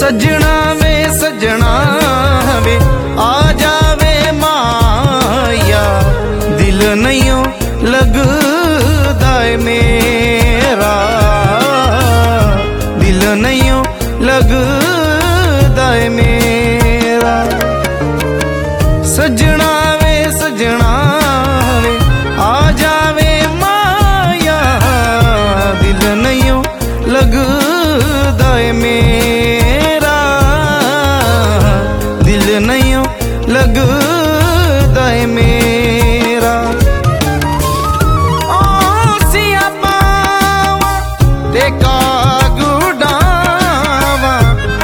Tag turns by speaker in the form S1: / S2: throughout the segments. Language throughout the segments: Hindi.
S1: सजना वे आ जावे माया, दिल नहीं लगदा है मेरा, दिल नहीं लगदा है मेरा। सजना वे आ जावे माया, दिल नहीं लगदा है मेरा, दिल नहीं लगदा है मेरा। सिया पावा ते काग उड़ावा,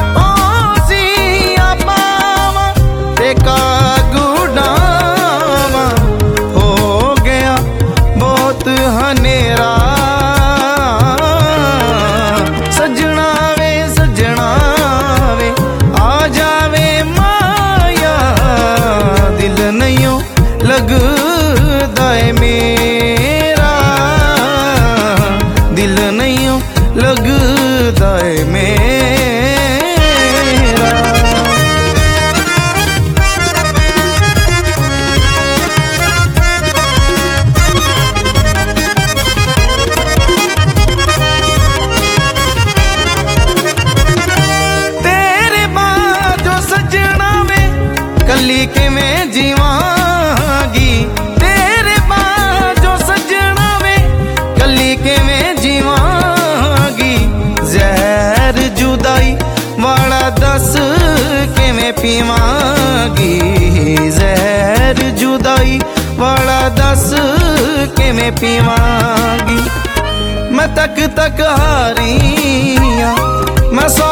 S1: सिया पावा ते काग उड़ावा, हो गया बहुत हनेरा। सजना वे आ जावे माया, दिल नहीं लगदा है मेरा, दिल नहीं लगदा है मेरा। तेरे बाद जो सजना वे कली के मैं जीवांगी, तेरे बाद जो सजना वे कली के मैं जीवांगी। जहर जुदाई वाला दस के मैं पीवांगी, जहर जुदाई वाला दस के मैं पीवांगी। मैं तक हारियां, मैं सौ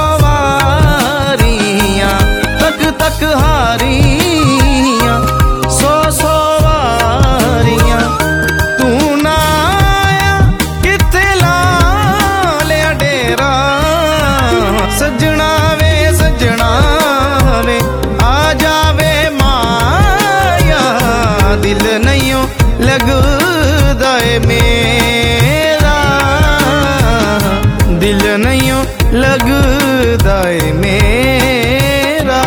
S1: वारियां, तक हारियां, सौ वारियां। तू ना आया किथे ला लिया डेरा, सजना वे आ जावे माया, दिल नहीं लगदा है मेरा, दिल नहीं लगदा है मेरा।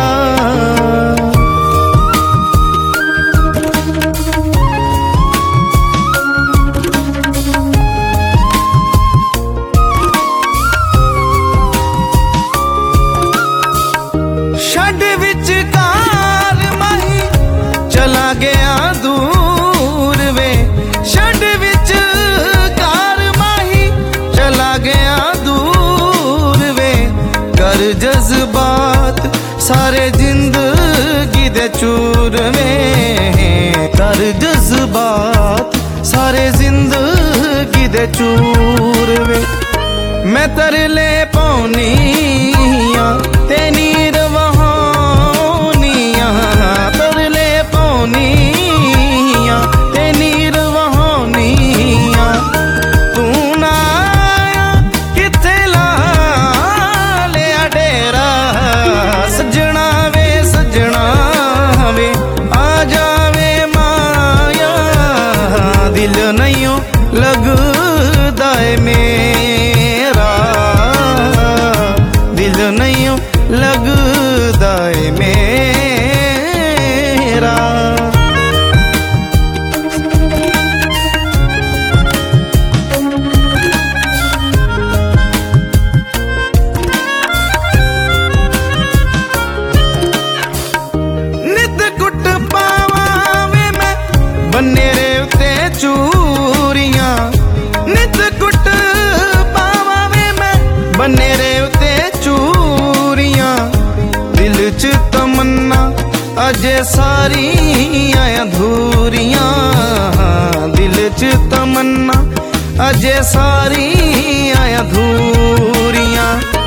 S1: छड़ विचकार माही चला गया दूर वे, छड़ विचकार माही चला गया दूर वे। कर जज्बात सारे जिंदगी दे चूर वे, कर जज्बात सारे जिंदगी दे चूर वे। मैं तरले पौनिया ते नीर वहानिया, तरले पौनिया ते नीर वहानिया। तू ना आया किथे ला लिया डेरा, सजना वे आ जावे माया, दिल नहीं लगदा है मेरा, दिल नहीं लगदा है मेरा। नित गुट पावा वे मैं बन्ने रे उते चूरियां, नित गुट पावा वे मैं बन्ने रे उते चूरियां। दिल च तमन्ना अजे सारी अधूरियां, दिल च तमन्ना अजे सारी अधूरियां।